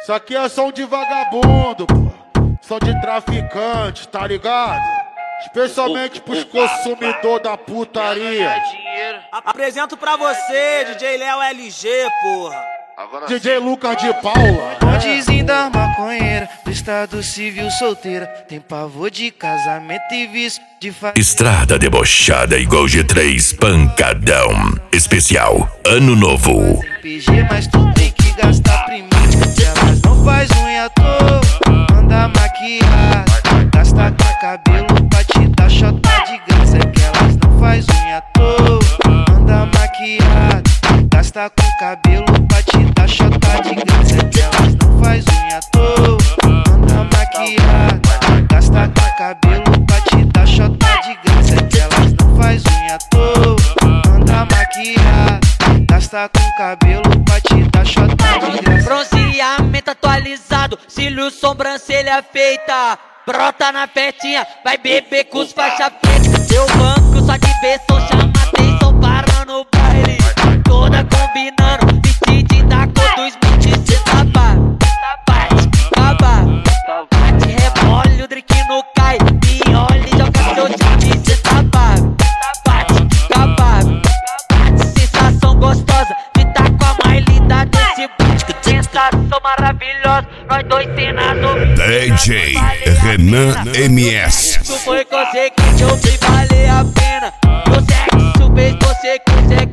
Isso aqui é som de vagabundo, pô. Som de traficante, tá ligado? Especialmente pros consumidores da putaria. Apresento pra você, DJ Léo LG, porra. DJ Lucas de Paula. Bondezinho da maconheira, do estado civil solteira. Tem pavor de casamento e vício de Estrada debochada igual G3, pancadão. Especial Ano Novo. PG, mas tu tem que gastar primeiro. Elas não faz unha à toa, anda maquiada. Gasta com cabelo pra te dar chota de graça. É que elas não faz unha à toa, anda maquiada. Gasta com cabelo pra te dar chota de graça. É que elas não faz unha à toa, anda maquiada. Gasta com cabelo pra te dar chota de graça. É que elas não faz unha à toa, anda maquiada. Gasta com cabelo pra te dar chota de graça. Bronzeamento atualizado, cílios, sobrancelha feita. Brota na festinha, vai beber com os faixa preta. Seu banco só de ver som chama atenção, parando o baile. Toda combinando, vestidinho da cor dos beats. Cê tá bate, bate, rebole, o drink não cai. Me olha e joga seu time. Cê tá bate, sensação gostosa de tá com a mais linda desse beat. Sensação maravilhosa, nós dois cenados. DJ Renan MS. Isso foi consequente, eu sei valer a pena. Meu sexo fez você conseguir.